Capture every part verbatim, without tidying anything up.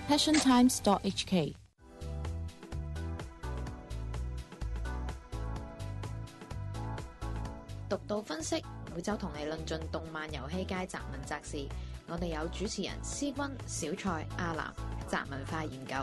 passion times dot h k。 獨到分析，每週同你論盡動漫遊戲界雜文雜事。我哋有主持人思君、小蔡、阿南，雜文化研究。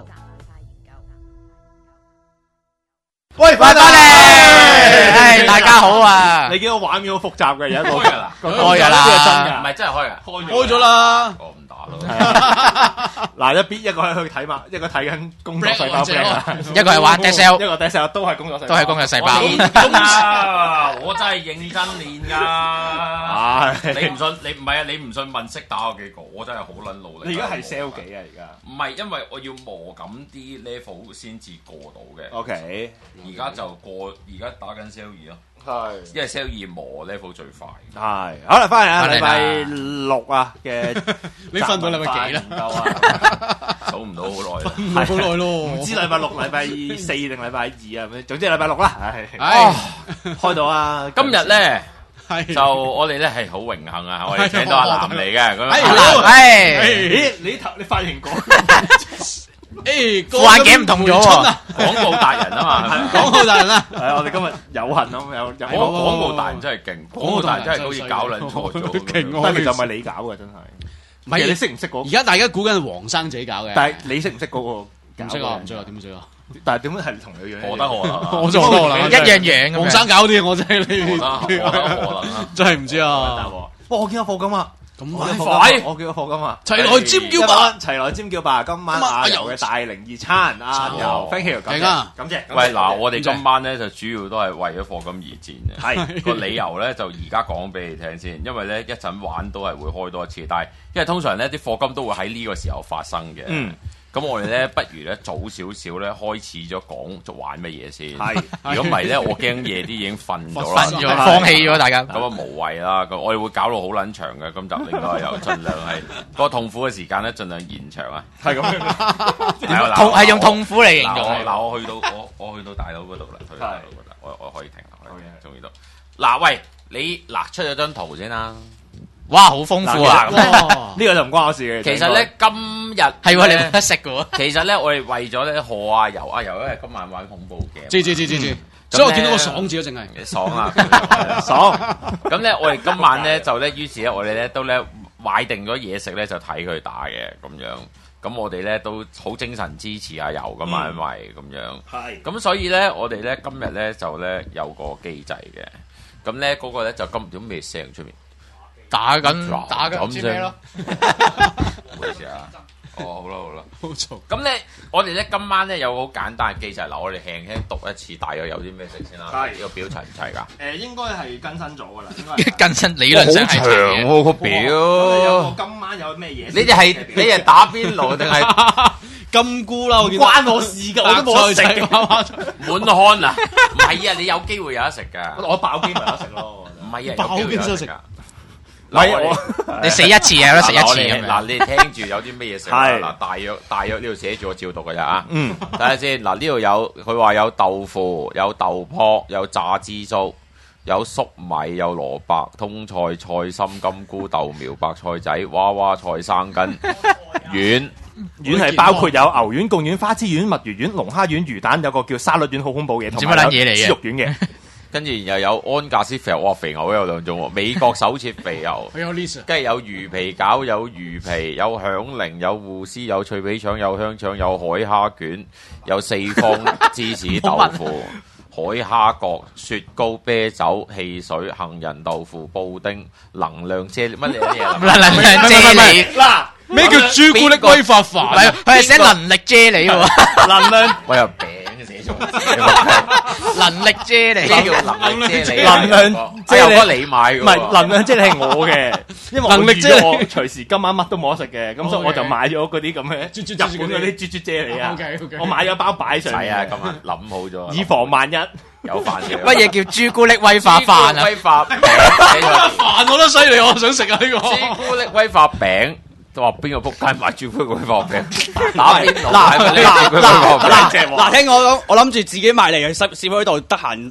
喂，翻嚟！ 唉，大家好啊！ 你見到畫面好複雜嘅，有一個開㗎啦， 開㗎啦呢個真㗎， 唔係真係開㗎，開開咗啦。 我唔打咯。 嗱，一邊一個喺去睇嘛，一個睇緊工作細胞 Black 啊， 一個係玩 D S L， 一個 D S L 都係工作細胞， 都係工作細胞。 練緊啊！我真係認真練㗎。 唉， 你唔信？你唔係啊？你唔信問識打我幾個？我真係好撚努力。 你而家係 sell 幾啊？而家唔係，因為我要磨緊啲 level 先至過到嘅。 OK， 而家就過，而家打緊 sell 二咯。 係， 因為 sell 二磨 level 最快。 係，好啦，翻嚟啊， 返嚟啦禮拜六啊嘅， 你瞓到禮拜幾啦？ 唔夠啊， 數唔到好耐啦。 唔係好耐咯， 唔知禮拜六、禮拜四定禮拜二啊？總之禮拜六啦，唉， 唉， 開到啊！ 今日咧係就我哋咧係好榮幸啊！我哋請到阿南嚟嘅，咁係阿好南唉， 咦，你頭你髮型講誒， 副眼鏡唔同咗喎。 廣告達人啊嘛，係咪講好大人啦， 係我哋今日有幸啊，有有廣廣告達人真係勁，廣告達人真係好似搞撚錯咗咁樣。 勁喎但係其實唔係你搞嘅，真係。 唔係其實你識唔識嗰個？ 而家大家估緊係黃生自己搞嘅， 但係你識唔識嗰個？ 唔識啊，唔識啊，點識啊？ 但係點解係同你樣？ 何德何能啊？ 我就好多啦， 一樣樣咁樣黃生搞啲，我真係何德何德你何能啊？ 真係唔知答啊！ 喎！哇！我見到課金啊！ 咁我見到快課金啊我見到課金啊！ 齊來尖叫吧！ 齊來尖叫吧！今晚阿游嘅大靈二餐，阿游 thank you，感謝勁啊感謝。 喂，嗱，我哋今晚咧就主要都係為咗課金而戰嘅。 係個理由咧就而家講俾你聽先，因為咧一陣玩都係會開多一次，但係因為通常咧啲課金都會喺呢個時候發生嘅。 嗯。 咁我哋咧不如咧早少少咧開始咗講就玩乜嘢先。 係。 如果唔係咧，我驚夜啲已經瞓咗啦。 瞓咗，放棄咗大家。 咁啊無謂啦，咁我哋會搞到好撚長嘅，今集應該有盡量係個痛苦嘅時間咧，盡量延長啊。 係咁樣。 係啊痛係用痛苦嚟形容嗱， 嘅。 嗱我去到我我去到大佬嗰度啦，去到大佬嗰度，我我可以停啦，可以好嘢終於到。嗱喂，你嗱出咗張圖先啦。 哇，好豐富啊！ 呢個就唔關我事嘅。 其實咧，今日係喎，你冇得食嘅喎。 其實咧，我哋為咗咧賀阿游，阿游因為今晚玩恐怖嘅， 知知知知知，所以我見到個爽字都淨係爽啊， 爽。 咁咧，我哋今晚咧就咧，於是咧，我哋咧都咧買定咗嘢食咧，就睇佢打嘅咁樣。咁我哋咧都好精神支持阿游噶嘛，因為咁樣。 係。 咁所以咧，我哋咧今日咧就咧有個機制嘅。咁咧嗰個咧就今點未聲出面。 打緊打緊咁唔知咩咯？ 唔好意思啊。哦，好啦好啦， 好嘈。 咁咧，我哋咧今晚咧有個好簡單嘅機制，嗱，我哋輕輕讀一次，大約有啲咩食先啦。 係呢個表齊唔齊㗎？ 誒，應該係更新咗㗎啦，應該係。 更新理論上係齊嘅。 喎個咁你有表。 個今晚有咩嘢？ 你哋係你係打邊爐定係金菇啦，我見到關我事㗎，我都冇得食㗎。 滿漢啊？唔係啊，你有機會有得食㗎。 我爆機咪有得食咯。 唔係啊， 爆有機會有機先得食得食㗎。 唔係嗱， 我你死一次啊，有得食一次咁嗱， 樣。 你哋聽住有啲咩嘢食啊？ 係嗱，大約大約呢度寫住我照讀㗎咋啊？ 嗯。 睇下先，嗱呢度有佢話有豆腐、有豆卜、有炸枝粥、有粟米、有蘿蔔、通菜、菜心、金菇、豆苗、白菜仔、娃娃菜、生根、丸。 丸係包括有牛丸、貢丸、花枝丸、墨魚丸、龍蝦丸、魚蛋，有個叫沙律丸，好恐怖嘅，同知乜撚嘢嚟嘅豬肉丸嘅。 跟住又有安格斯肥牛，哇！肥牛都有兩種喎，美國手切肥牛， 我有 list， 跟住有魚皮餃，有魚皮，有響鈴，有護絲，有脆皮腸，有香腸，有海蝦卷，有四方芝士豆腐、海蝦角、雪糕、啤酒、汽水、杏仁豆腐、布丁、能量啫乜嘢嘢啊？ 能量啫喱， 嗱， 咩叫朱古力威化唔飯？ 係佢係寫能力啫喱喎， 能量我有餅寫錯， 能力啫咩喱。 叫能力啫喱？ 能量啫喱係我覺得你買嘅喎， 唔係能量啫喱係我嘅，因為我能力啫喱預咗我隨時今晚乜都冇得食嘅，咁所以我就買咗嗰啲咁嘅豬豬日本嗰啲豬豬啫喱啊 OK，OK， 我買咗包擺上係啊， 嚟， 今晚諗好咗， 以防萬一。 有飯食。 乜嘢叫朱古力威化飯啊？ 威化餅，寫錯字飯我都犀利，我想食啊呢個。 朱古力威化餅，都話邊個仆街買朱古力威化餅？打邊爐嗱係咪呢個朱古力威化餅？ 嗱嗱，聽我講，我諗住自己買嚟試試喺度，得閒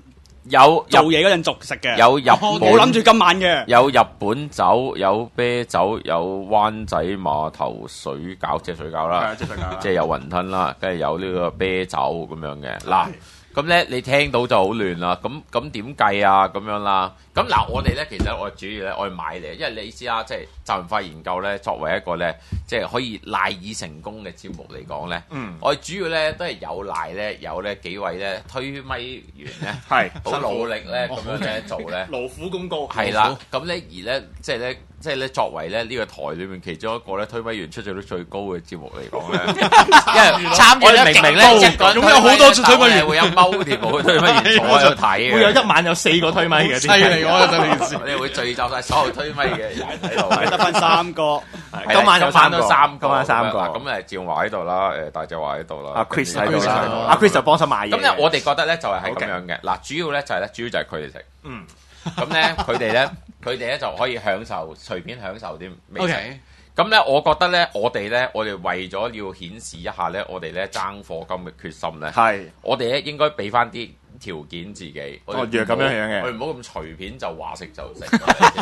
有做嘢嗰陣逐食嘅， 有日本冇諗住今晚嘅， 有日本酒，有啤酒，有灣仔碼頭水餃，即係水餃啦， 即係水餃啦即係有雲吞啦，跟住有呢個啤酒咁樣嘅。嗱，咁咧你聽到就好亂啦。咁咁點計啊？咁樣啦。咁嗱，我哋咧其實我哋主要咧我哋買嚟，因為你知啦，即係集文化研究咧，作為一個咧即係可以賴以成功嘅節目嚟講咧， 嗯， 我哋主要咧都係有賴咧有咧幾位咧推咪員咧係好努力咧咁樣咧做咧。 勞苦功高， 係啦，咁咧而咧，即係咧，即係咧，作為咧呢個台裏面其中一個咧推咪員出席率最高嘅節目嚟講咧，因為參與率明明咧，一個人咁有好多次推咪員會有踎條部推咪員坐喺度睇嘅， 會有一晚有四個推咪嘅， 犀利我覺得呢件事。 你會聚集晒所有推咪嘅人喺度， 得翻三個， 今晚有三個都三， 今晚三個咁誒，趙華喺度啦，誒大隻華喺度啦， 阿 Chris 喺度 Chris 喺啦度， 阿 Chris 就幫手買嘢。 咁咧，我哋覺得咧就係係咁樣嘅。嗱，主要咧就係咧，主要就係佢哋食。 嗯， 咁咧佢哋咧，佢哋咧就可以享受隨便享受啲美食。 OK 咁咧，我覺得咧，我哋咧，我哋為咗要顯示一下咧，我哋咧爭課金嘅決心咧， 係我哋咧應該俾翻啲條件自己。我哋哦若咁樣樣嘅我哋唔好咁隨便就話食就食。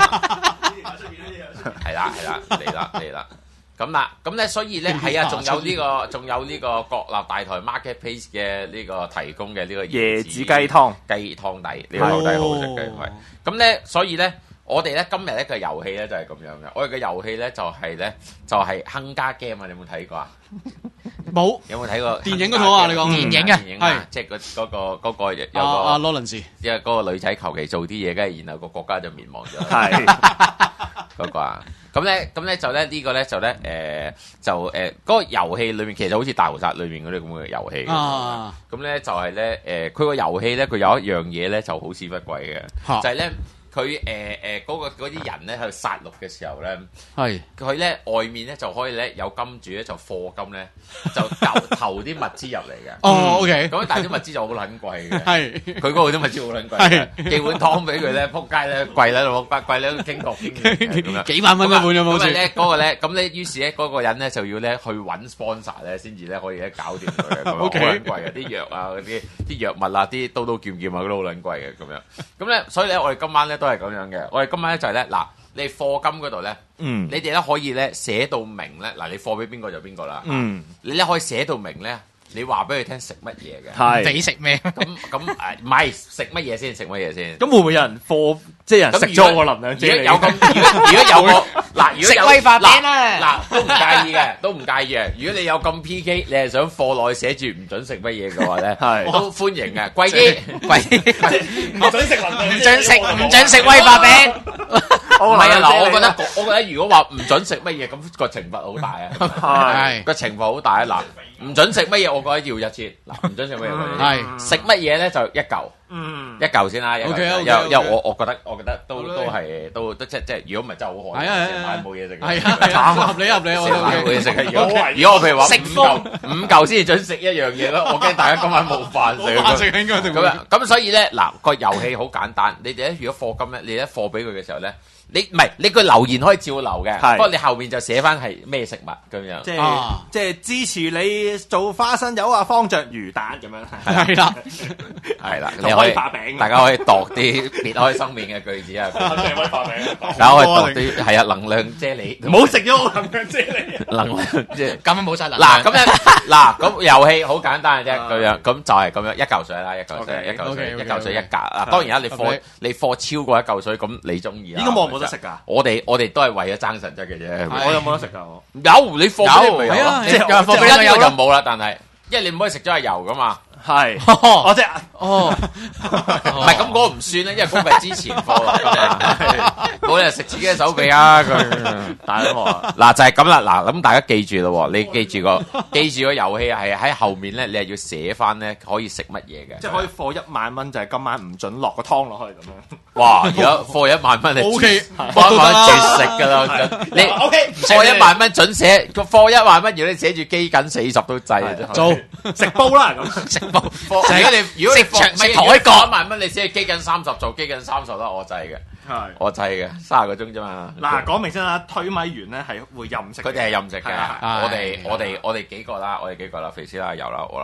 係啦係啦，嚟啦嚟啦。咁啦，咁咧，所以咧係啊，仲有呢個，仲有呢個國立大台 Marketplace 嘅呢個提供嘅呢個椰子雞湯雞湯底，呢個湯底好食嘅，係。咁咧，所以咧，我哋咧今日咧個遊戲咧就係咁樣嘅。我哋嘅遊戲咧就係咧就係亨家 game 啊！你有冇睇過啊？ 冇有冇睇過電影嗰套啊？你講電影啊電影啊，即係嗰嗰個嗰個有阿阿個， 羅倫士， 因為嗰個女仔求其做啲嘢，跟住然後個國家就滅亡咗。 係嗰個啊，咁咧，咁咧就咧呢個咧就咧誒就誒嗰個遊戲裏面其實好似大屠殺裏面嗰啲咁嘅遊戲啊， 咁咧就係咧誒佢個遊戲咧佢有一樣嘢咧就好屎不貴嘅， 嚇就係咧佢誒誒嗰個嗰啲人咧喺度殺戮嘅時候咧， 係佢咧外面咧就可以咧有金主咧就課金咧就投投啲物資入嚟嘅。 哦，OK， 咁但係啲物資就好撚貴嘅。 係佢嗰度啲物資好撚貴嘅，寄碗湯俾佢咧，撲街咧貴喺度，貴貴咧都經國經咁樣。 幾萬蚊一碗咁好似。 咁啊咧嗰個咧，咁咧於是咧嗰個人咧就要咧去揾 sponsor 咧，先至咧可以咧搞掂佢嘅。咁樣好 OK 撚貴嘅，啲藥啊嗰啲啲藥物啊，啲刀刀劍劍啊嗰啲好撚貴嘅咁樣。咁咧所以咧我哋今晚咧都係咁樣嘅。我哋今晚咧就係咧嗱，你課金嗰度咧， 嗯你哋咧可以咧寫到明咧，嗱你課俾邊個就邊個啦。 嗯， 你咧可以寫到明咧。你話俾佢聽食乜嘢嘅？ 係你食咩？ 咁咁誒，唔係食乜嘢先？食乜嘢先？ 咁會唔會有人貨即係人食咗我能量啫？ 如果有咁，如果如果有個嗱，如果有食威化餅啊嗱都唔介意嘅，都唔介意嘅。如果你有咁 P K，你係想課內寫住唔準食乜嘢嘅話咧， 係都歡迎嘅，貴啲，貴啲， 唔準食能量， 唔準食唔準食威化餅。 唔係啊嗱，我覺得我覺得如果話唔準食乜嘢，咁個懲罰好大啊， 係個懲罰好大啊嗱。唔準食乜嘢，我覺得要一千。嗱，唔準食乜嘢， 係食乜嘢咧就一嚿， 嗯， 一嚿先啦。一嚿 OK，OK， 因為 OK 因為我我覺得我覺得都好啦都係都都即即係如果唔係真係好害， 係啊係啊成晚冇嘢食嘅。 係啊係啊，合理合理，我食晚冇嘢都食嘅。如果如果我譬如話食五嚿五嚿先至準食一樣嘢咯，我驚大家今晚冇飯食。 冇飯食應該咁樣咁所以咧嗱個遊戲好簡單，你哋咧如果課金咧，你咧課俾佢嘅時候咧。你唔係你個留言可以照留嘅， 係不過你後面就寫翻係咩食物咁樣。 即係啊即係支持你做花生油啊，方着魚蛋咁樣。 係啦， 係啦， 就你可以威化餅大家可以度啲別開生面嘅句子啊， 肯定威化餅。 大家可以度啲係啊能量啫喱， 唔好食咗我能量啫喱。 能量即係咁樣冇晒能嗱量。 咁樣嗱咁遊戲好簡單嘅啫，咁樣咁就係咁樣一嚿水啦，一嚿水 OK， 一嚿水 OK，OK， 一嚿水一 OK 格啊！當然啦，你合貨理你貨超過一嚿水，咁你中意啦。 應該冇人冇得食㗎。 我哋我哋都係為咗爭實質嘅啫。 我有冇得食㗎？我有你貨俾你咪有係啊咯， 即係有貨俾即係你有就冇啦。但係因為你唔可以食咗係油噶嘛。 係，我即係哦， 唔係咁嗰個唔算啦，因為嗰個係之前貨啦，冇人食自己嘅手臂啊！佢大佬啊， 嗱就係咁啦，嗱咁大家記住咯，你記住個記住個遊戲係喺後面咧，你係要寫翻咧可以食乜嘢嘅， 即係可以貨一萬蚊，就係今晚唔準落個湯落去咁樣。 哇！而家貨一萬蚊你 OK， 貨一萬蚊絕食㗎啦，你 OK， 貨一萬蚊準寫個貨一萬蚊，如果你寫住基緊四十都制啊！真係做食煲啦咁。 食煲貨如果你如果你食長貨食台角一萬蚊，你寫基緊三十做基緊三十啦，我制嘅， 係。 我制嘅，三十個鐘啫嘛。 嗱，講明先啦，推米員咧係會任食嘅。 佢哋係任食嘅係啊， 我哋我哋我哋幾個啦，我哋幾個啦，肥師啦、油啦、我啦，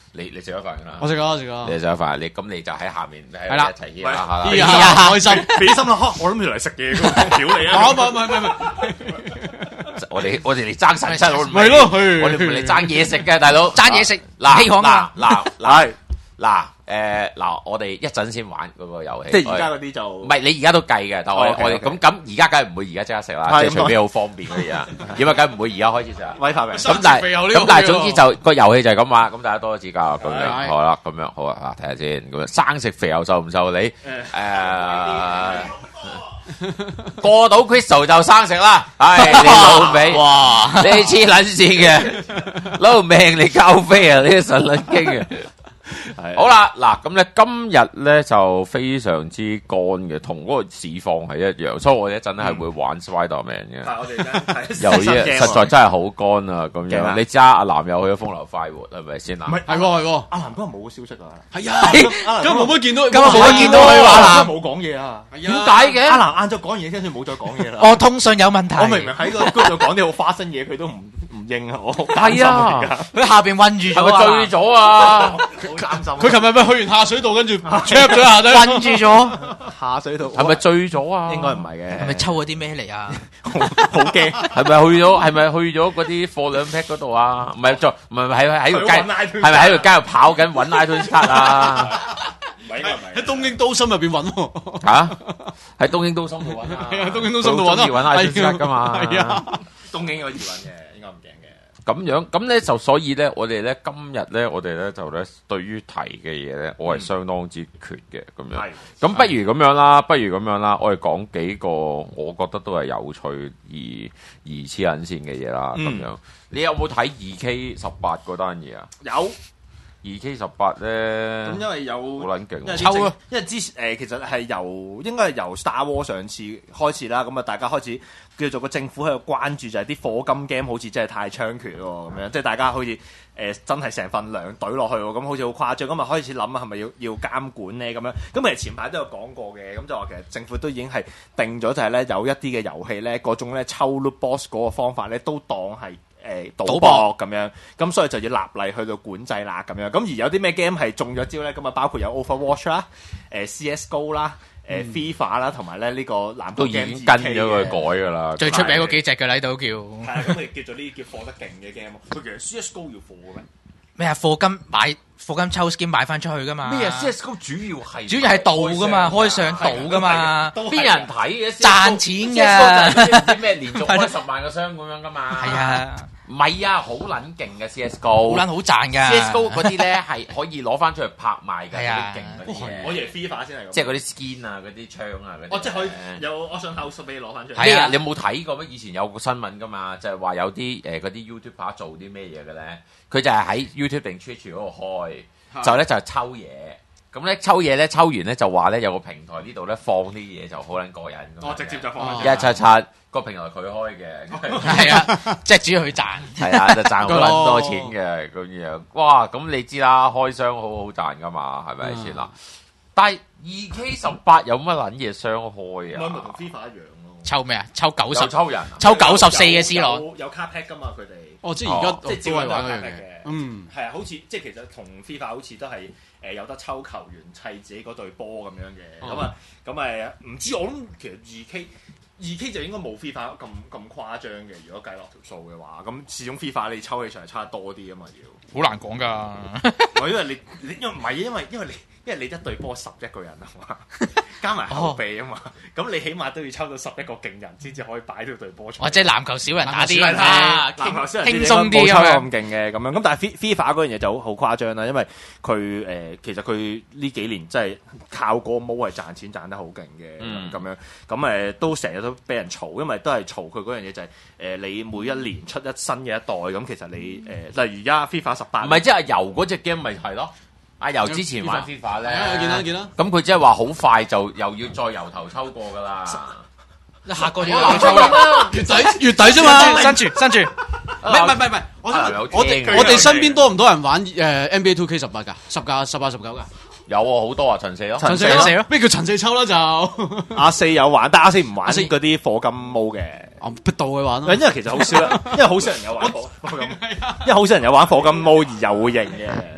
你你食咗飯㗎啦？ 我食咗，我食咗。 你食咗飯，你咁你就喺下面係係啦一齊嘻下下啦。 依下開心， 俾心啦，我諗住嚟食嘢㗎，屌你啊！ 唔係唔係唔係唔係， 我哋我哋嚟爭神七，我唔係咯， 我哋唔係嚟爭嘢食嘅，大佬爭嘢食嗱稀罕嗱㗎嗱嗱嗱誒嗱，我哋一陣先玩嗰個遊戲， 即係而家嗰啲就唔係你而家都計嘅，但係我哋 OK， 我哋 OK 咁咁而家梗係唔會而家即刻食啦， 係即係除非好方便嗰啲啊，因為梗係唔會而家開始食啦。 威化餅。 咁但係咁但係總之就個遊戲就係咁玩，咁大家多多指教咁樣， 係好啦，咁樣好啊，嗱睇下先，咁樣生食肥牛受唔受你？誒過到 Crystal 就生食啦，唉你老味， 哇！ 你黐撚線嘅，攞命嚟交飛啊！你啲神撚經啊！好啦，嗱咁咧，今日咧就非常之乾嘅，同嗰個市況係一樣，所以我哋一陣咧係會玩 Spiderman 嘅。 但係我哋而家由於實在真係好乾啊，咁驚啊樣你知阿南又去咗風流快活係咪先啊？ 唔係係喎係喎， 阿南今日冇消息啊！ 係啊，今日冇乜見到， 今日冇乜見到佢話啦冇講嘢啊！ 係啊， 點解嘅？ 阿南晏晝講完嘢，跟住冇再講嘢啦。 我通訊有問題。 我明明喺個 group 度講啲好花生嘢，佢都唔唔應啊！我好擔心係啊而家。 佢下邊韞住係咪咗啊！ 醉咗啊？ 好擔心。 佢琴日咪去完下水道，跟住 check 咗下底， 韞住咗， 下水道係咪醉咗啊？ 應該唔係嘅， 係咪抽咗啲咩嚟啊？ 好好驚。 係咪去咗？係咪去咗嗰啲貨兩 pack 嗰度啊？唔係再唔係喺喺條街， 佢搵 iTunes 係咪喺條街度跑緊揾 iTunes 卡啊？ 唔係應該唔係喺東京都心入邊揾喎。 嚇！喺東京都心度揾啊！ 係啊，東京都心度揾啊， 佢好鍾意揾 iTunes 卡㗎嘛？ 係啊， 東京應該易揾嘅，應該唔驚嘅。 咁樣咁咧就所以咧，我哋咧今日咧，我哋咧就咧對於提嘅嘢咧，我係相當之缺嘅咁樣。 係咁不如咁樣啦，不如咁樣啦，我哋講幾個我覺得都係有趣而而黐撚線嘅嘢啦，咁嗯樣。你有冇睇二 K 十八嗰單嘢啊？ 有二 K 十八咧， 咁，因為有好撚勁因為抽啊！ 因為之前誒其實係由應該係由 Star Wars 上次開始啦，咁啊大家開始叫做個政府喺度關注就係啲課金 game 好似真係太猖獗喎，咁樣即係大家好似誒、呃、真係成份糧懟落去喎，咁好似好誇張，咁啊開始諗啊係咪要要監管咧咁樣？咁其實前排都有講過嘅，咁就話其實政府都已經係定咗就係咧有一啲嘅遊戲咧嗰種咧抽 loot box 嗰個方法咧都當係。誒賭博咁樣，咁所以就要立例去到管制啦咁樣。咁而有啲咩 game 係中咗招咧？咁啊包括有 Overwatch 啦、誒 C S G O 啦、誒 FIFA 啦，同埋咧呢個籃球都已 game 經跟咗佢改㗎啦。 最出名嗰幾隻嘅啦，都叫係啊，咁佢叫做呢啲叫貨得勁嘅 game。佢其實 C S G O 要貨嘅咩？ 咩啊？課金買課金抽 skin 買翻出去噶嘛？ 咩啊 ？C S G O 主要係主要係賭噶嘛，開上賭噶嘛， 都係邊有人睇嘅？ 賺錢㗎 C S G O 就係唔知咩連續開十萬個箱咁樣㗎嘛？ 係啊， 唔係啊，好撚勁嘅 C S G 好 O， 撚好賺㗎。 C S G O 嗰啲咧係可以攞翻出去拍賣㗎，嗰係啊啲勁嗰啲我以嘢， 為 FIFA 先係咁。 即係嗰啲 skin 啊、嗰啲槍啊嗰啲。 哦，即係可以有我想後術俾你攞翻出嚟。 咩啊？ 係啊你有冇睇過咩？以前有個新聞㗎嘛，就係話有啲誒嗰啲 YouTuber 做啲咩嘢嘅咧？佢就係喺 YouTube 定 Twitch 嗰度開，就咧就係抽嘢。咁咧抽嘢咧抽完咧就話咧有個平台呢度咧放啲嘢就好撚過癮咁樣嘅。 我直接就放哦喺一七七個平台佢開嘅， 係啊，即係主要佢賺。 係啊，就賺好撚多錢嘅咁樣。哇！咁你知啦，開箱好好賺噶嘛，係咪先啦？但係二 K 十八有乜撚嘢商開唔係咪啊同？FIFA 一樣咯？ 抽咩啊？抽九十有，抽人啊， 抽九十四嘅 C 朗。 有有卡 pack 噶嘛？佢哋哦，即係而家即係都係照樣都有卡玩嗰樣 pack 嘅嘅。。 嗯， 係啊，好似即係其實同 FIFA 好似都係誒有得抽球員砌自己嗰隊波咁樣嘅。咁啊咁誒唔知我諗其實二 K。二 K 就應該冇 FIFA 咁咁誇張嘅，如果計落條數嘅話，咁始終 FIFA 你抽起上嚟差得多啲啊嘛，要。 好難講㗎。 我因為你你因為唔係因為因為你因為你一隊波十一個人啊嘛，加埋後備啊嘛，咁你起碼都要抽到十一個勁人先至可以擺到隊波出嚟。 或者籃球少人打啲係啦， 輕籃球少人輕鬆啲冇抽咁樣咁勁嘅咁樣。咁但係 FIFA 嗰樣嘢就好好誇張啦，因為佢誒、呃、其實佢呢幾年真係靠個毛係賺錢賺得好勁嘅嗯咁樣。咁誒、呃、都成日都俾人嘈，因為都係嘈佢嗰樣嘢就係、是、誒、呃、你每一年出一新嘅一代，咁其實你誒、呃、例如而家 FIFA 十八， 唔係即係油嗰只 game 咪係咯？阿油之前玩 FIFA 係啊，見啦咧， 見啦。 咁佢即係話好快就又要再由頭抽過㗎啦。 下個月又抽啦。 月底月底啫嘛。 伸住伸住。 唔係唔係唔係唔係，我想啊有我聽哋我哋身邊多唔多人玩誒 N B A Two K 十八㗎？十架、十八、十九㗎？ 有喎，好多啊，陳四咯。 陳四咯四咯咩叫陳四抽啦就？ 阿四有玩，但阿四唔玩阿四嗰啲課金毛嘅。 我逼到佢玩咯。 因為其實好少啦，因為好少人有玩課課金，因為好少人有玩課金毛而又會贏嘅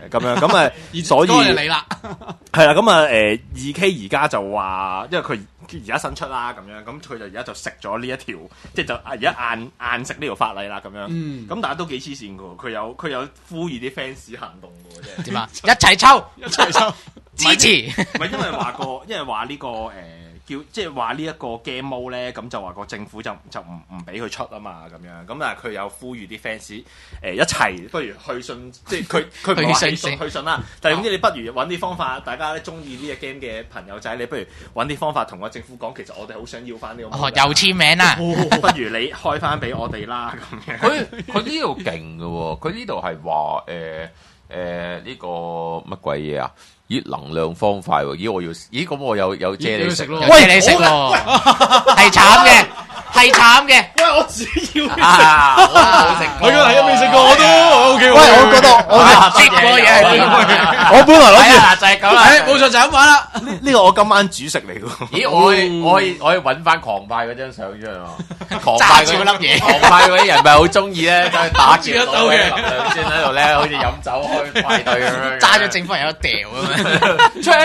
咁樣咁啊，所以嚟啦， 係啦，咁啊誒二 K 而家就話，因為佢而家新出啦，咁樣咁佢就而家就食咗呢一條，即係就而家硬硬食呢條法例啦，咁樣。 嗯， 咁但係都幾黐線㗎喎，佢有佢有呼籲啲 fans 行動㗎喎， 點啊？一齊抽， 一齊抽支持。 唔係因為話個，因為話呢個誒。叫即係話呢一個 game mode 咧，咁就話個政府就就唔唔俾佢出啊嘛，咁樣咁但係佢有呼籲啲 fans 誒一齊，不如去信，即係佢佢唔係話去信去信啦，但係總之你不如揾啲方法，大家咧中意呢個 game 嘅朋友仔，你不如揾啲方法同個政府講，其實我哋好想要翻呢個。 哦，又簽名啦！ 不如你開翻俾我哋啦，咁樣。 佢佢呢度勁嘅喎，佢呢度係話誒誒呢個乜鬼嘢啊？咦，能量方塊喎！咦，我要咦咁我有有借你食咯， 有借你食喎，係慘嘅，係慘嘅。 喂，我只要啊，我冇食過， 我係未食過我都 OK。 喂，我覺得我接過嘢係點？ 我本來諗住係啊，就係咁啦。 誒，冇錯就咁玩啦。 呢呢個我今晚主食嚟㗎。 咦，我可以我可以我可以揾翻狂派嗰張相出嚟喎。狂揸派住嗰粒嘢狂派嗰啲人咪好中意咧，走去打住一兜嘅先喺度咧，好似飲酒開派對咁樣。 揸咗政府人有得掉咁樣。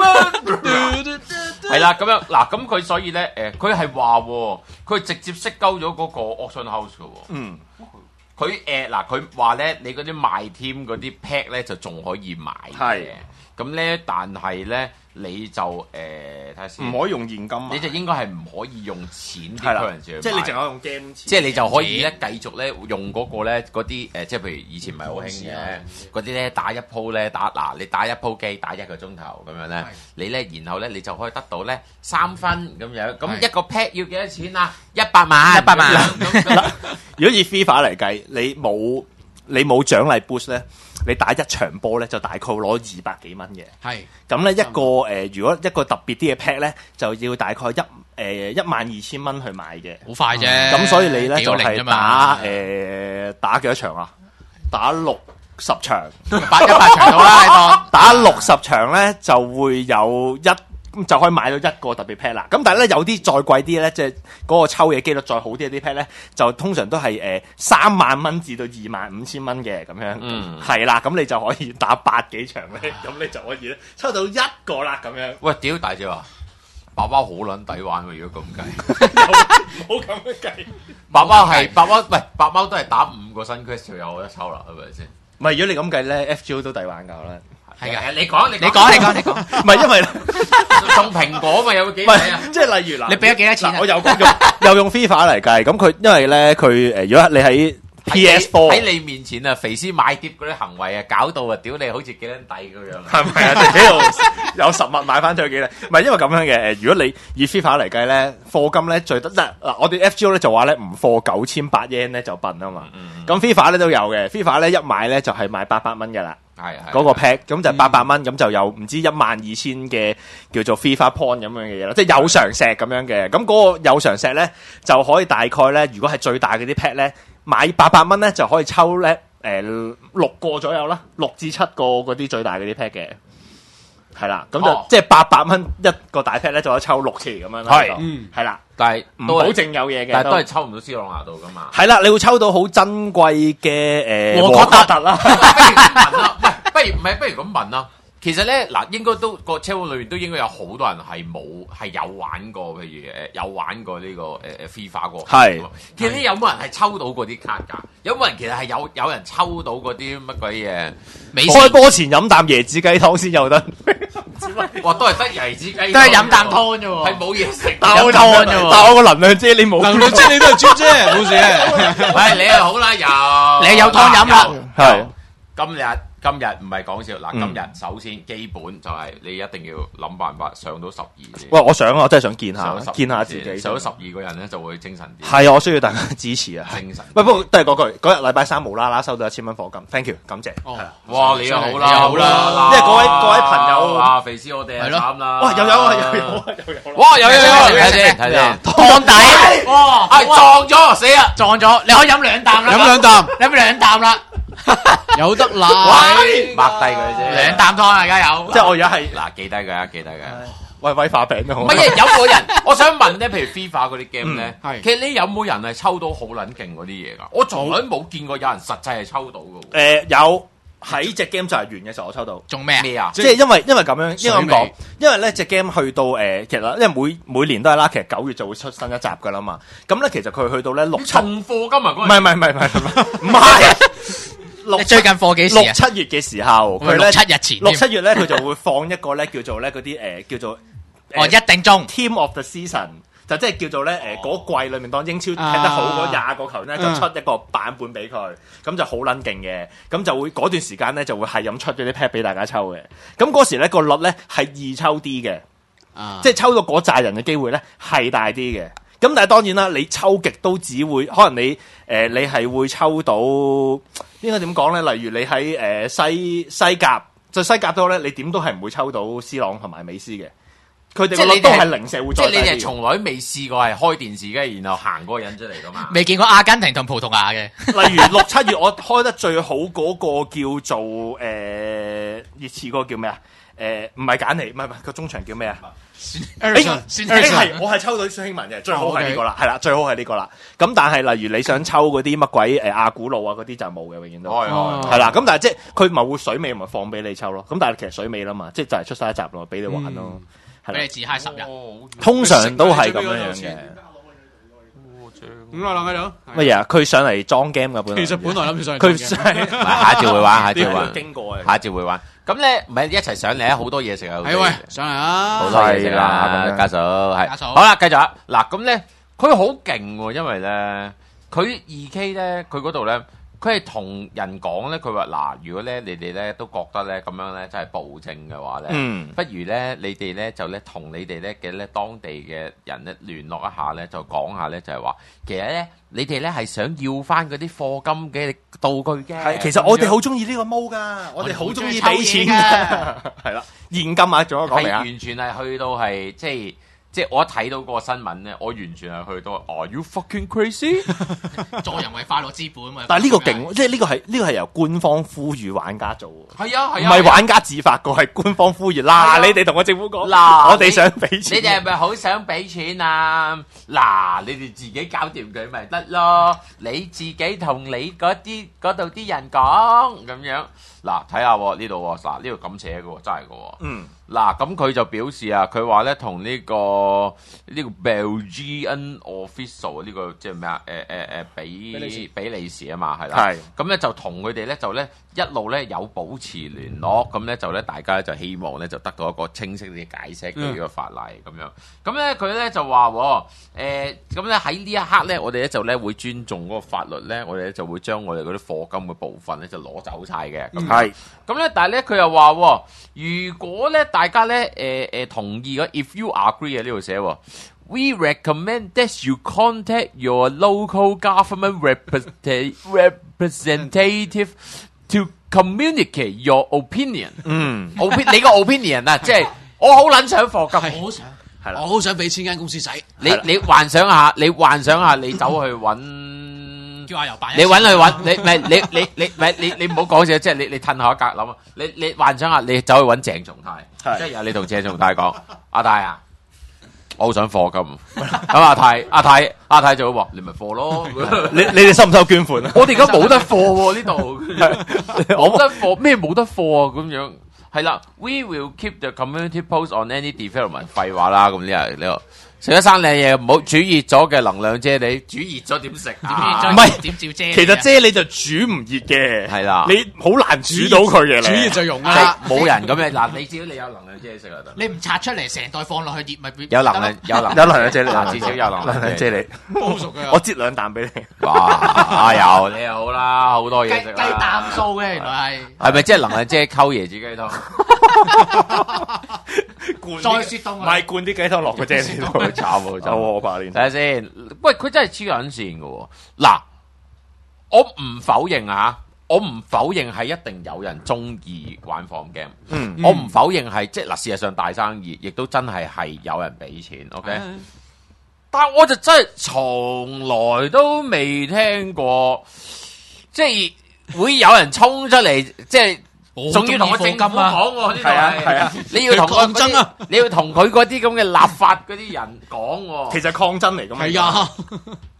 係啦，咁樣嗱，咁佢所以咧，誒，佢係話喎，佢直接識鳩咗嗰個 auction house 嘅喎。嗯。佢誒嗱，佢話咧，你嗰啲賣 team 嗰啲 pack 咧就仲可以買嘅。咁咧，但係咧，你就誒睇下先， 唔可以用現金啊！ 你就應該係唔可以用錢啲 currency 去買， 即係你淨係用 game 錢。 即係你就可以咧繼續咧用嗰個咧嗰啲誒，即係譬如以前唔係好興嘅嗰啲咧打一鋪咧打嗱，你打一鋪機打一個鐘頭咁樣咧，你咧然後咧你就可以得到咧三分咁樣，咁一個 pack 要幾多錢啊？一百萬， 一百萬。 如果以 FIFA 嚟計，你冇你冇獎勵 boost 咧，你打一場波咧就大概攞二百幾蚊嘅。係咁咧一個誒、呃，如果一個特別啲嘅 pack 咧，就要大概一誒、呃、一萬二千蚊去買嘅。 好快啫！ 咁、嗯、所以你咧就係、是、打誒、呃、打幾多場啊？打六十場， 八一百場到啦，你當打六十場咧就會有一。就可以買到一個特別 pack 啦。咁但係咧有啲再貴啲咧，即係嗰個抽嘢機率再好啲嘅啲 pack 咧，就通常都係誒三萬蚊至到二萬五千蚊嘅咁樣。嗯，係啦，咁你就可以打百幾場咧，咁你就可以咧抽到一個啦咁樣。 喂，屌大隻話，爸爸好撚抵玩喎！如果咁計， 唔好咁樣計。 爸爸係爸爸，喂，爸爸都係打五個新 quest 就有得抽啦，係咪先？ 唔係，如果你咁計咧 ，F G O 都抵玩夠啦。 係嘅，你講，你你講，你講，你講， 唔係因為送蘋果嘛，有個幾抵啊！ 即係例如嗱， 你俾咗幾多錢啊？ 我又用又用 FIFA 嚟計，咁佢因為咧佢誒，如果你喺 P S four 喺你面前啊，肥師買碟嗰啲行為啊，搞到啊，屌你好似幾撚抵咁樣， 係咪啊？即係喺度有實物買翻出去幾咧？唔係因為咁樣嘅誒，如果你以 FIFA 嚟計咧，課金咧最得嗱嗱，我哋 F G O 咧就話咧唔課九千八 yen 咧就笨啊嘛。咁 FIFA 咧都有嘅 ，FIFA 咧一買咧就係買八百蚊嘅啦。係嗰個 pack 咁就八百蚊，咁就有唔知一萬二千嘅叫做 FIFA point 咁樣嘅嘢啦，即係有常石咁樣嘅。咁嗰個有常石咧就可以大概咧，如果係最大嗰啲 pack 咧，買八百蚊咧就可以抽咧誒、呃、六個左右啦，六至七個嗰啲最大嗰啲 pack 嘅。係啦，咁就、哦、即係八百蚊一個大 pack 咧，就可以抽六次咁樣啦。係，嗯，係啦，但係唔保證有嘢嘅， 但係都係抽唔到 C 朗拿度噶嘛。 係啦，你會抽到好珍貴嘅誒， 沃沃卡特啦。 不如唔係，不如咁問啦。其實咧，嗱，應該都個車會裏面都應該有好多人係冇係有玩過，譬如誒有玩過呢、這個誒誒 FIFA 過。係，其實有冇人係抽到嗰啲卡㗎？有冇人其實係有有人抽到嗰啲乜鬼嘢？ 開波前飲啖椰子雞湯先有得。 哇！都係得椰子雞， 都係飲啖湯啫喎， 係冇嘢食， 飲湯啫喎。但我個能量啫，你冇能量啫，你都係豬啫，冇事嘅。 喂，你又好啦，有你有湯飲啦， 係今日。今日唔係講笑嗱，今日首先基本就係你一定要諗辦法上到十二先。 喂，我想我真係想見下，見下自己。 上到十二個人咧就會精神啲。 係啊，我需要大家支持啊！ 精神。 喂，不過都係嗰句，嗰日禮拜三無啦啦收到一千蚊課金 ，thank you，感謝。 哦，哇，你又好啦，好啦，因為各位各位朋友啊，肥師我哋係慘啦。 哇，又有啊，又有啊，又有。 哇，有有有，睇先睇先，湯底，哇，係撞咗，死啊， 撞咗，你可以飲兩啖啦， 飲兩啖， 飲兩啖啦。 有得奶， 擘低佢啫， 兩啖湯啊，而家有。 即係我而家係嗱，記低佢啊，記低佢。 喂，威化餅都好。 唔係，有冇人？我想問咧，譬如 FIFA 嗰啲 game 咧，其實你有冇人係抽到好撚勁嗰啲嘢㗎？我從來冇見過有人實際係抽到㗎。 誒有喺隻 game 就係完嘅時候，我抽到。 中咩啊？ 咩啊？ 即係因為因為咁樣，因為咁講水， 因為咧隻 game 去到誒、呃，其實因為每每年都係啦，其實九月就會出新一集噶啦嘛。咁咧其實佢去到咧六七， 重貨今日嗰唔係唔係唔係唔係唔係六你最近貨幾時啊？ 六七月嘅時候，佢咧六七日前添六七月咧佢就會放一個咧叫做咧嗰啲誒叫做哦一定中 Team of the Season。就即係叫做咧誒嗰季裏面當英超踢得好嗰廿個球員咧，就出一個版本俾佢，咁就好撚勁嘅，咁就會嗰段時間咧就會係咁出咗啲 pack 俾大家抽嘅，咁嗰時咧個率咧係易抽啲嘅， 啊即係抽到嗰扎人嘅機會咧係大啲嘅，咁但係當然啦，你抽極都只會可能你誒、呃、你係會抽到應該點講咧？例如你喺誒、呃、西西甲，就西甲多咧，你點都係唔會抽到 C 朗同埋美斯嘅。佢哋個率都係零舍會即係你哋再低啲嘅。 從來未試過係開電視嘅，然後行嗰個人出嚟噶嘛？ 未見過阿根廷同葡萄牙嘅。 例如六七月我開得最好嗰個叫做誒熱刺嗰個叫咩啊？誒唔係簡尼，唔係唔係個中場叫咩啊？誒誒係我係抽到孫興文嘅，最好係呢個啦，係啦，最好係呢個啦。咁但係例如你想抽嗰啲乜鬼誒阿古路啊嗰啲就冇嘅，永遠都係係係啦。咁但係即係佢咪會水尾咪放俾你抽咯。咁但係其實水尾啦嘛，即係就係出晒一集咯，俾你玩咯。係啦俾你自嗨十日。 通常都係咁樣樣嘅。 咁我諗喺度。 乜嘢啊？佢上嚟裝 game 噶本來。 其實本來諗住上嚟佢裝 game 上下一節會玩，下一節會玩， 經過嘅。 下一節會玩。咁咧唔係一齊上嚟啊！好多嘢食啊！ 係喂，上嚟啊！ 好多嘢食係啦啦， 咁樣家嫂係。 家嫂好啦，繼續啊！嗱，咁咧佢好勁喎，因為咧佢二 K 咧，佢嗰度咧。佢係同人講咧，佢話嗱，如果咧你哋咧都覺得咧咁樣咧真係暴政嘅話咧， 嗯不如咧你哋咧就咧同你哋咧嘅咧當地嘅人咧聯絡一下咧，就講下咧就係話，其實咧你哋咧係想要翻嗰啲課金嘅道具嘅。 係，其實我哋好中意呢個毛噶，我哋好中意俾錢噶，係啦，現金啊，仲有講係未啊？ 完全係去到係即係。即係我一睇到個新聞咧，我完全係去到 Are you fucking crazy？ 助人為快樂之本嘛。 但係呢個勁，即係呢個係呢個係由官方呼籲玩家做，唔係啊係啊， 係玩家自發個，係官方呼籲。嗱，你哋同個政府講， 嗱我哋想俾錢， 你哋係咪好想俾錢啊？嗱，你哋自己搞掂佢咪得咯？你自己同你嗰啲嗰度啲人講咁樣。嗱，睇下呢度喎，嗱呢度咁寫嘅喎，真係嘅喎。 嗯。 嗱，咁佢就表示啊，佢話咧同呢個呢個 Belgian official 呢個即係咩啊？誒誒誒，比比利時啊嘛，係啦。 係。咁咧就同佢哋咧就咧一路咧有保持聯絡，咁咧就咧大家就希望咧就得到一個清晰啲解釋嘅呢個法例咁樣。咁咧佢咧就話誒，咁咧喺呢一刻咧，我哋咧就咧會尊重嗰個法律咧，我哋咧就會將我哋嗰啲課金嘅部分咧就攞走晒嘅。咁係。 咁咧，但係咧佢又話，如果咧大家咧誒誒同意嘅 ，if you agree 啊呢度寫，we recommend that you contact your local government representative to communicate your opinion。 嗯 ，opinion 你個 opinion 啊，即係我好撚想課金， 好想係啦我好想俾錢間公司使。 你你幻想下，你幻想下，你走去揾。 叫阿油辦， 你揾去揾，你唔係你你你唔係你你唔好講笑，即係你你褪後一格諗啊！你你幻想下，你走去揾鄭松泰，即係有你同鄭松泰講，阿泰啊，我好想課金，咁阿泰阿泰阿泰就會話：你咪課咯。 你你哋收唔收捐款啊？ 我哋而家冇得課喎呢度，冇得課咩冇得課啊咁樣。係啦 ，we will keep the community post on any development。廢話啦，咁呢個呢個。食一生靚嘢，唔好煮熱咗嘅能量啫喱，煮熱咗點食啊？ 唔係點照啫？ 其實啫喱就煮唔熱嘅， 係啦， 你好難煮到佢嘅， 煮熱就溶即啦。 係冇人咁嘅嗱，你只要你有能量啫喱食就得。 你唔拆出嚟，成袋放落去熱咪變有能量，有能有能量啫喱， 嗱至少有能量啫喱， 好熟嘅。 我擠兩啖俾你。 哇！啊有你又好啦，好多嘢食雞蛋素嘅，原來係係咪即係能量啫溝椰子雞湯？ 再雪凍唔係灌啲雞湯落個啫喱度， 好慘好慘！ 我八年睇下先，喂，佢真係黐緊線嘅喎。嗱，我唔否認啊，我唔否認係一定有人中意玩房 game。 嗯， 我唔否認係即係嗱，事實上大生意亦都真係係有人俾錢。OK， 嗯但係我就真係從來都未聽過，即係會有人衝出嚟，即係。仲要同個政府講喎，呢度係係啊，你要同抗爭啊， 你要同佢嗰啲咁嘅立法嗰啲人講喎。 其實抗爭嚟㗎嘛。 係啊，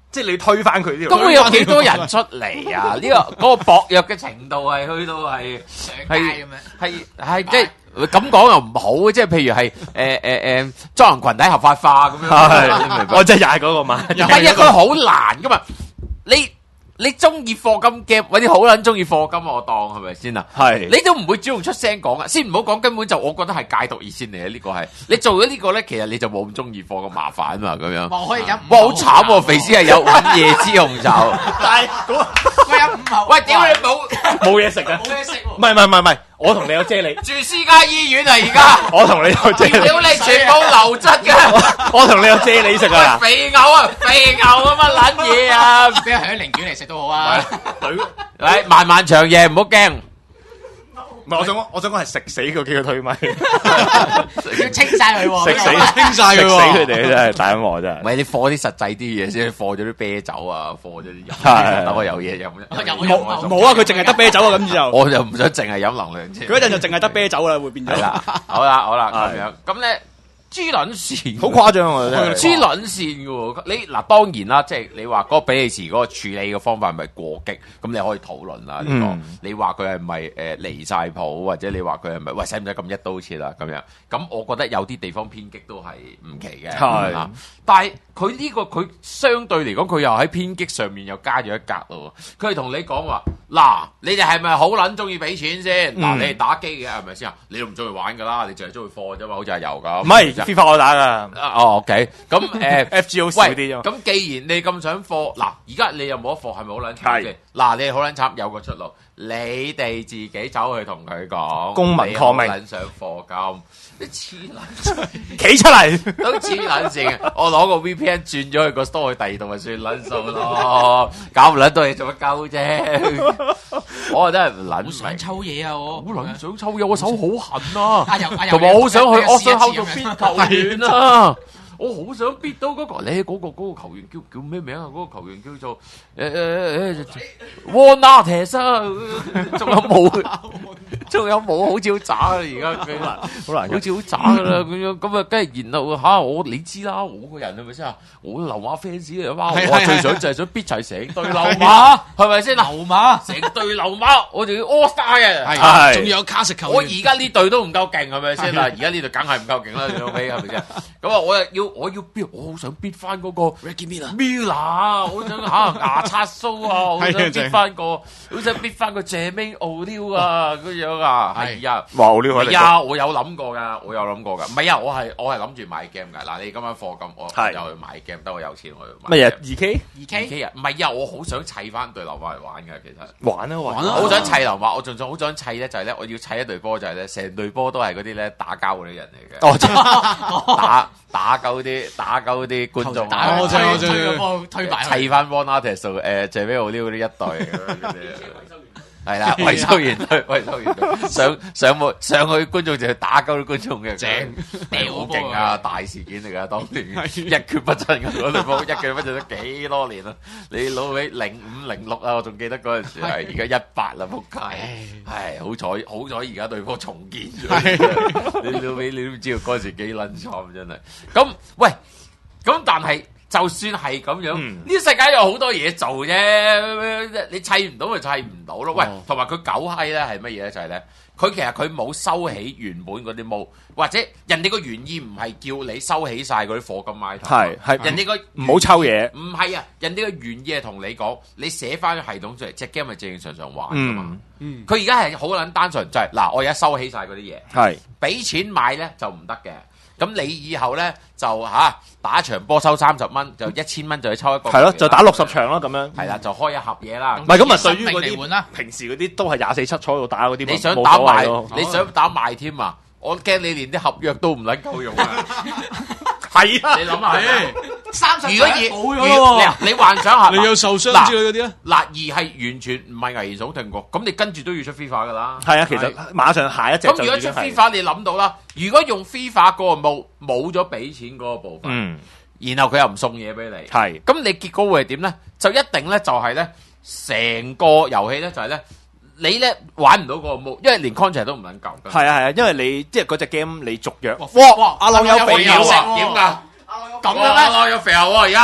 即係你推翻佢呢咁會有幾多人出嚟啊？呢個嗰個薄弱嘅程度係去到係係係係即係。咁講又唔好，即係譬如係誒誒誒，裝人群體合法化咁樣， 我即係又係嗰個嘛， 唔係啊，佢好難噶嘛，你你中意課金 game，揾啲好撚中意課金我當係咪先啊？係，你都唔會主動出聲講啊，先唔好講，根本就我覺得係戒毒熱線嚟嘅呢個係，你做咗呢個咧，其實你就冇咁中意課咁麻煩嘛，咁樣。 我可以飲， 哇好慘喎，肥師係有午夜之紅酒， 但係嗰我飲五口， 喂，屌你冇冇嘢食啊？ 冇嘢食喎， 唔係唔係唔係唔係。我同你有啫喱， 住私家醫院啊！而家我同你有啫喱， 屌你全部流質嘅， 我同你有啫喱食啊！ 肥牛啊，肥牛咁乜撚嘢啊！ 俾人響零卷嚟食都好啊！ 嚟漫漫長夜唔好驚， 唔係我想講，我想講係食死嗰幾個推咪， 要清晒佢喎， 食死清晒佢食死佢哋真係大陰我真係。 唔係你放啲實際啲嘢先，放咗啲啤酒啊，放咗啲飲，等我有嘢飲。 冇冇啊！佢淨係得啤酒啊，咁就我就唔想淨係飲能量啫。 佢一陣就淨係得啤酒啦，會變咗。 係啦，好啦好啦咁樣，咁咧。豬撚線， 好誇張啊！真係豬撚線嘅喎，你嗱當然啦，即係你話嗰個比利時嗰個處理嘅方法係咪過激？咁你可以討論啦。呢個你話佢係咪誒離晒譜，或者你話佢係咪喂使唔使咁一刀切啊？咁樣咁，我覺得有啲地方偏激都係唔奇嘅。係啊，但係佢呢個佢相對嚟講，佢又喺偏激上面又加咗一格咯。佢係同你講話嗱，你哋係咪好撚中意俾錢先？嗱，你係打機嘅係咪先啊？你都唔中意玩㗎啦，你淨係中意貨啫嘛，好似係有㗎。 唔係。FIFA 我打噶， 哦 OK，咁誒 F G O 少啲啫嘛。 咁既然你咁想貨，嗱而家你又冇得貨，係咪好撚慘先？嗱你好撚慘，有個出路，你哋自己走去同佢講， 公民抗命， 撚上貨金，你黐撚企出嚟都黐撚線嘅。我攞個 V P N 轉咗去個 store 去第二度咪算撚數咯，搞唔撚到你做乜鳩啫？我真係唔撚想抽嘢啊！我好撚想抽嘢，我手好痕啊， 同埋我好想去 Austin House 度邊球員啊！我好想 beat 到嗰個，你嗰個嗰個球員叫叫咩名啊？嗰個球員叫做誒誒誒 Juan Artes 啊！仲有冇？仲有冇？好似好渣啊！而家佢好難，好似好渣噶啦咁樣。咁啊，跟住然後嚇我，你知啦，我個人係咪先啊？我流馬 fans 嚟啊！我最想就係想 beat 齊成隊流馬，係咪先？流馬成隊流馬，我哋要 all star 嘅， 係仲要有卡式球員。 我而家呢隊都唔夠勁，係咪先嗱？而家呢隊梗係唔夠勁啦，你 OK 係咪先？咁啊，我又要。我要逼，我好想逼翻嗰個 Reggie Miller，我想嚇牙刷鬚啊，我想逼翻個，好想逼翻個謝明奧廖啊，咁樣啊，係啊， 哇奧廖係啊，我有諗過㗎，我有諗過㗎，唔係啊，我係我係諗住買 game 㗎，嗱你今晚課金，我又去買 game，等我有錢我去買。 乜嘢？二 K？ 二 K？ 二 K 啊，唔係啊，我好想砌翻隊流馬嚟玩㗎，其實。 玩啊玩啊！ 我好想砌流馬，我仲想好想砌咧，就係咧，我要砌一隊波，就係咧，成隊波都係嗰啲咧打交嗰啲人嚟嘅。哦，打打鳩啲打鳩啲觀眾， 打我推推個波推埋， 砌翻 Juan Artes 誒謝咩奧廖嗰啲一隊咁樣，係啦，維修員隊，維修員隊上上冇上去觀眾就係打鳩啲觀眾嘅，正好勁啊！大事件嚟㗎，當年一蹶不振嘅嗰隊波，一蹶不振咗幾多年啦！你老尾零五零六啊，我仲記得嗰陣時係而家一八啦，仆街！唉，好彩好彩而家隊波重建咗，你老尾你都唔知道嗰陣時幾撚慘真係。咁喂，咁但係。就算係咁樣，呢個、嗯、世界有好多嘢做啫，你砌唔到咪砌唔到咯。哦、喂，同埋佢狗閪咧係乜嘢咧？就係、是、咧，佢其實佢冇收起原本嗰啲毛，或者人哋個原意唔係叫你收起晒嗰啲課金買頭，係係人哋個唔好抽嘢，唔係啊，人哋個原意係同你講，你寫翻個系統出嚟，隻 game 咪正正常常玩噶嘛。佢而家係好撚單純，就係、是、嗱，我而家收起晒嗰啲嘢，係俾錢買咧就唔得嘅。咁你以後咧就嚇、啊、打場波收三十蚊，就一千蚊就去抽一個。係咯，就打六十場咯，咁樣。係啦，就開一盒嘢啦。唔係咁啊，對於嗰啲平時嗰啲都係廿四七坐喺度打嗰啲，你想打賣，你想打賣添啊？我驚你連啲合約都唔撚夠用啊！係啊，你諗下，三十如果冇咗喎，你幻想下，你有受傷之類嗰啲咧？嗱，而係完全唔係危言聳聽過，咁你跟住都要出 FIFA 噶啦。係啊，其實馬上下一隻就咁如果出 FIFA，你諗到啦。如果用 FIFA 嗰個冇冇咗俾錢嗰個部分，嗯，然後佢又唔送嘢俾你，係，咁你結果會係點咧？就一定咧就係咧，成個遊戲咧就係咧。你咧玩唔到個模，因為連 contract 都唔撚夠㗎。係啊係啊，因為你即係嗰隻 game 你續約。哇哇！阿朗有肥牛啊？點㗎？咁樣咧？阿朗有肥牛喎而家。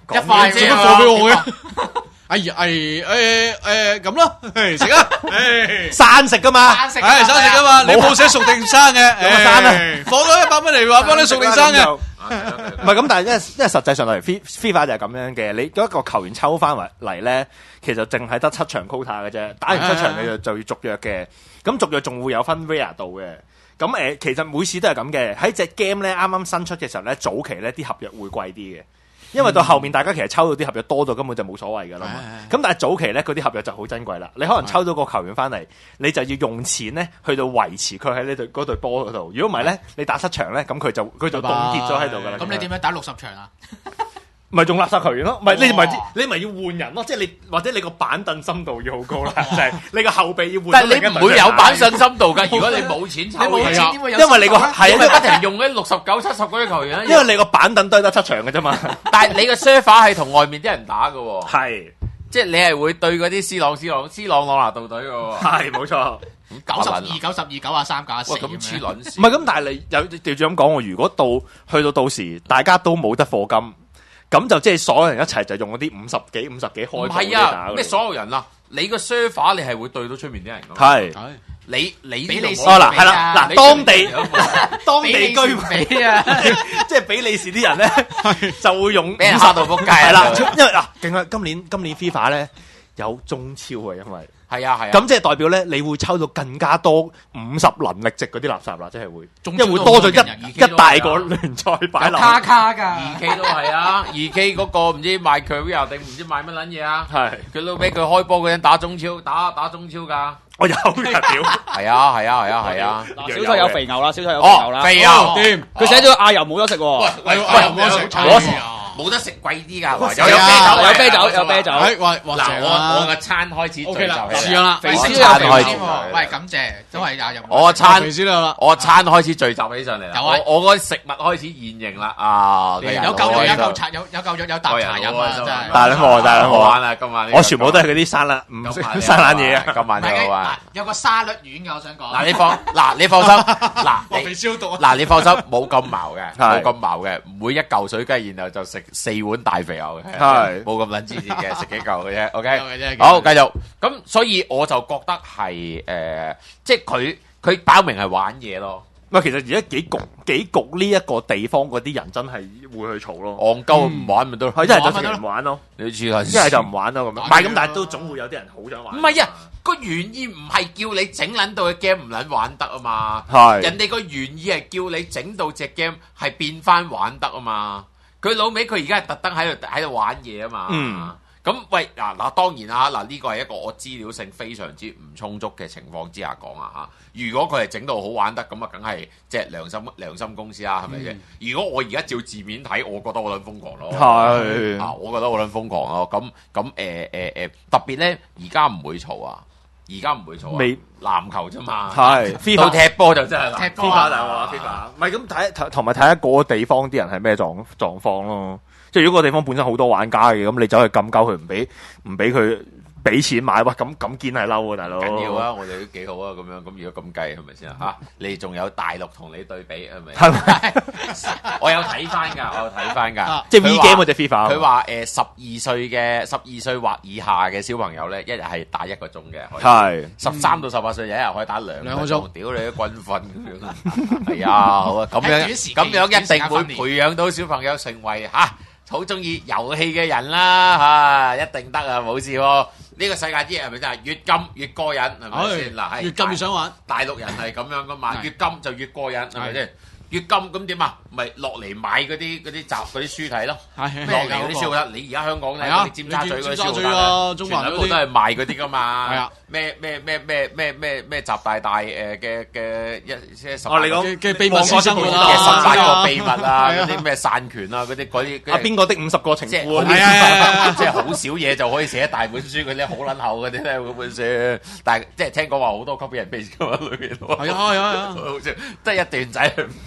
一塊做乜貨俾我嘅？哎呀，哎誒誒咁啦，食啊，誒生食噶嘛， 生食， 係生食噶嘛，你冇寫熟定生嘅， 咁啊生啦， 放咗一百蚊嚟話幫你熟定生嘅。 唔係咁，但係因為因為實際上嚟 FIFA 就係咁樣嘅，你一個球員抽翻嚟咧，其實淨係得七場 quota 嘅啫，打完七場你就就要續約嘅，咁續約仲會有分 rare 度嘅。咁誒、呃，其實每次都係咁嘅。喺隻 game 咧啱啱新出嘅時候咧，早期咧啲合約會貴啲嘅，因為到後面大家其實抽到啲合約多到根本就冇所謂㗎啦嘛。咁、嗯、但係早期咧嗰啲合約就好珍貴啦。你可能抽到個球員翻嚟，你就要用錢咧去到維持佢喺呢隊嗰隊波嗰度。如果唔係咧，你打七場咧，咁佢就佢就凍結咗喺度㗎啦。 咁你點樣打六十場啊？ 咪用垃圾球員咯，唔係你咪你咪要換人咯，即係你或者你個板凳深度要好高啦，就係你個後備要換。 但係你唔會有板凳深度㗎，如果你冇錢抽， 你冇錢點會有？ 因為你個係因為不停用嗰六十九、七十嗰啲球員啊， 因為你個板凳都係得七場嘅啫嘛。 但係你個 server 係同外面啲人打㗎喎， 係即係你係會對嗰啲 C 朗、C 朗、C 朗朗拿度隊㗎喎， 係冇錯。 九十二、九十二、九啊三、九啊四咁黐撚線。 唔係咁，但係你有調住咁講喎，如果到去到到時大家都冇得課金。咁就即係所有人一齊就用嗰啲五十幾、五十幾開。 唔係啊，咩所有人啊？你個 server 你係會對到出面啲人㗎。 係， 你你比利時哦嗱，係啦，嗱當地當地比居利時啊， 即係比利時啲人咧就會用俾人嚇到仆街係啦，因為嗱，勁啊！今年今年 FIFA 咧有中超啊，因為。 係啊係啊， 咁即係代表咧，你會抽到更加多五十能力值嗰啲垃圾啦，即係會， 因為會多咗一一大個聯賽擺落。 卡卡㗎， 二 K 都係啊，二 K 嗰個唔知賣 career 定唔知賣乜撚嘢啊？係佢老俾佢開波嗰陣打中超，打打中超㗎。 我有嘅屌， 係啊係啊係啊係啊！ 小菜有肥牛啦，小菜有肥牛啦， 肥牛掂。佢寫咗亞遊冇得食喎， 喂喂，冇食， 我冇得食貴啲㗎，有有啤酒，有啤酒。 係喂， 嗱我我個餐開始聚就係啦， 肥師餐開始。 喂，感謝都係亞遊。 我餐肥師啦， 我餐開始聚集起上嚟啦。 有啊， 我我嗰食物開始現形啦啊！ 有夠肉，有夠茶，有有夠肉，有啖茶飲啊！真係。 大兩個，大兩個玩啊！今晚我全部都係嗰啲生冷唔生冷嘢啊！ 今晚有啊！ 有個沙律丸㗎，我想講。 嗱你放嗱你放心嗱肥消毒啊！ 嗱你放心冇咁茅嘅， 係冇咁茅嘅，唔會一嚿水雞然後就食四碗大肥牛嘅， 係冇咁撚黐線嘅，食幾嚿嘅啫。OK， 有嘅啫好繼續。咁所以我就覺得係誒，即係佢佢擺明係玩嘢咯。 唔係，其實而家幾焗幾焗呢一個地方嗰啲人真係會去嘈咯。 戇鳩唔玩咪得咯， 係一係就直情唔玩咯， 你知啦， 一係就唔玩咯咁樣。唔係咁，但係都總會有啲人好想玩。 唔係啊，個原意唔係叫你整撚到嘅 game 唔撚玩得啊嘛。 係人哋個原意係叫你整到隻 game 係變翻玩得啊嘛。佢老尾佢而家係特登喺度喺度玩嘢啊嘛。 嗯。 咁喂嗱嗱當然啦嗱呢個係一個我資料性非常之唔充足嘅情況之下講啊嚇。如果佢係整到好玩得咁啊，梗係即係良心良心公司啦，係咪先？如果我而家照字面睇，我覺得我撚瘋狂咯。 係啊，我覺得我撚瘋狂咯。咁咁誒誒誒，特別咧而家唔會嘈啊，而家唔會嘈啊。 未籃球啫嘛。 係到踢波就真係踢波 FIFA 大鑊啊 FIFA。唔係咁睇同埋睇下嗰個地方啲人係咩狀狀況咯。即係如果個地方本身好多玩家嘅，咁你走去禁鳩佢，唔俾唔俾佢俾錢買，哇！咁咁堅係嬲啊，大佬。 緊要啊！我哋都幾好啊，咁樣咁如果咁計係咪先啊？嚇，你仲有大陸同你對比係咪？係咪？我有睇翻㗎，我有睇翻㗎。 即係 V game 嗰隻 FIFA。 佢話誒十二歲嘅十二歲或以下嘅小朋友咧，一日係打一個鐘嘅。係。十三到十八歲，一日可以打兩兩個鐘。屌你啲軍訓咁樣。係啊，好啊，咁樣咁樣一定會培養到小朋友成為嚇。好中意遊戲嘅人啦嚇、啊，一定得啊，冇事喎。呢、這個世界啲人係咪真係越禁越過癮係咪先？嗱， 越禁越想玩。 大陸人係咁樣噶嘛，越禁就越過癮係咪先？越禁咁點啊？咪落嚟買嗰啲嗰啲集嗰啲書睇咯，落嚟嗰啲燒得。你而家香港咧，嗰啲尖沙咀嗰啲燒得，全部都係賣嗰啲噶嘛。係啊，咩咩咩咩咩咩咩習大大誒嘅嘅一即係十八個嘅秘密私生活嘅十八個秘密啊，嗰啲咩散權啊，嗰啲嗰啲。啊邊個的五十個情婦啊？即係好少嘢就可以寫一大本書，嗰啲好撚厚嗰啲咧嗰本書。但係即係聽講話好多 copy and paste 㗎嘛裏邊。係啊係啊係啊，好似得一段仔唔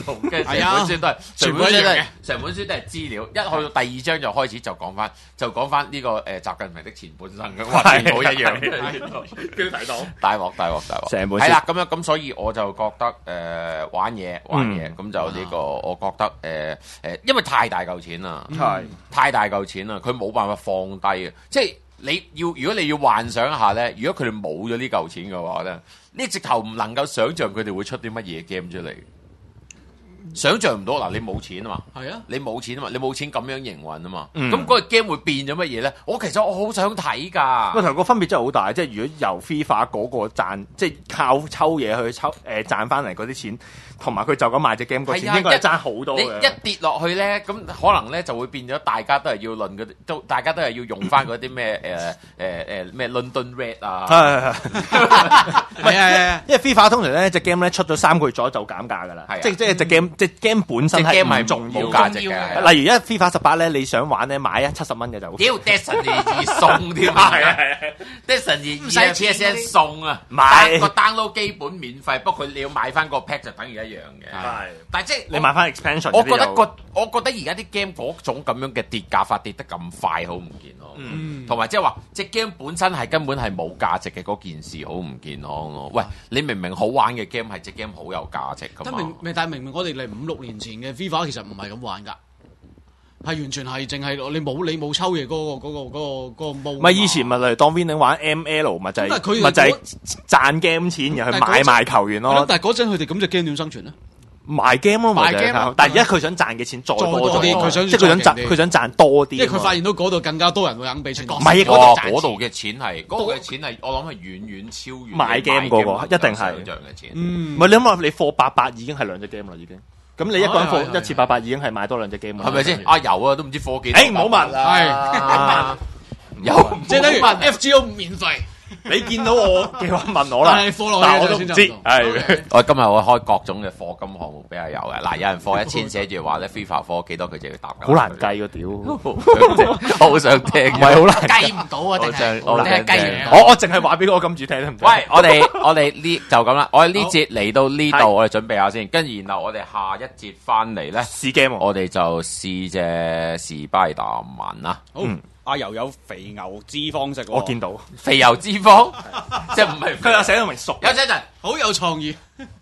用，跟住成係啊本書都係全成本書都係部一樣嘅成本書都係資料。一去到第二章就開始就講翻就講翻呢個誒習近平的前半生嘅，哇，全部一樣嘅， 標題黨大鑊大鑊大鑊， 成本書係啦咁樣咁，所以我就覺得誒、呃、玩嘢玩嘢咁、就呢、個，我覺得誒誒、呃，因為太大嚿錢啦， 係太大嚿錢啦，佢冇辦法放低嘅，即係你要如果你要幻想一下咧，如果佢哋冇咗呢嚿錢嘅話咧，你直頭唔能夠想像佢哋會出啲乜嘢 game 出嚟。想像唔到嗱，你冇錢啊嘛， 係啊， 你冇錢啊嘛，你冇錢咁樣營運啊嘛，咁、 嗯、 嗰個 game 會變咗乜嘢咧？我其實我好想睇㗎。 個頭個分別真係好大，即係如果由 FIFA 嗰個賺，即係靠抽嘢去抽誒、呃、賺翻嚟嗰啲錢，同埋佢就咁賣隻 game 個錢，應該係爭好多你嘅。 一跌落去咧，咁可能咧就會變咗，大家都係要論嗰啲，都大家都係要用翻嗰啲咩誒誒誒咩倫敦 Red 啊。 係係係係因為 FIFA 通常咧隻 game 咧出咗三個月左右就減價㗎啦，即係即係隻 game 隻 game 本身係唔重要冇價值嘅。 例如一 FIFA 十八咧，你想玩咧買一七十蚊嘅就屌 Destiny 二送添啊！係啊係啊 Destiny 二 P S N 送啊，買個 download 基本免費，不過佢你要買翻個 pack 就等於一樣嘅。 係， 但係即係你買翻 expansion， 我覺得個我覺得而家啲 game 嗰種咁樣嘅跌價法跌得咁快，好唔健康。嗯，同埋即係話隻 game 本身係根本係冇價值嘅嗰件事，好唔健康咯。喂，你明明好玩嘅 game 係隻 game 好有價值㗎嘛？ 但明但係明明我哋嚟五六年前嘅 FIFA 其實唔係咁玩㗎，係完全係淨係你冇你冇抽嘢嗰個嗰個嗰個嗰個 mode。 咪以前咪例如當 Winning 玩 M L 咪就係咁但係佢哋咪就係賺 game 錢，然後去買賣球員咯。 但係嗰陣佢哋咁隻 game 點生存咧？ 賣 game 咯，咪就係賣 game 咯但係而家佢想賺嘅錢再多再多啲佢想即係佢想賺再勁啲佢想賺多啲。 因為佢發現到嗰度更加多人會肯俾錢。 唔係嗰哇！ 度嗰度嘅錢係嗰度嘅錢係，我諗係遠遠超越買 game 嗰個一定係想像嘅錢。 嗯唔，係你諗下，你貨八百已經係兩隻 game 啦，已經。咁你一個人係係係貨一次八百已經係買多兩隻 game 啦， 係咪先？啊有啊，都唔知貨幾多。 誒唔好問啦， 有即係等於 F G O 免費。 你見到我嘅話問我啦， 但係貨落去但我都唔知就先就唔。 係我今日我開各種嘅課金項目俾阿友嘅，嗱有人課一千，寫住話咧 FIFA 課幾多佢就要答。 好難計個屌， 我好想聽， 唔係好難計唔到啊！定係我定係計唔到。 我我淨係話俾嗰個金主聽都唔得。 喂，我哋我哋呢就咁啦，我哋呢節嚟到呢度，我哋準備下先，跟住然後我哋下一節翻嚟咧， 試 game 喎我哋就試隻士巴達文啦。 好，阿油有肥牛脂肪食喎， 我見到肥油脂肪，即係唔係佢有寫到明熟， 有陣陣。 好有創意。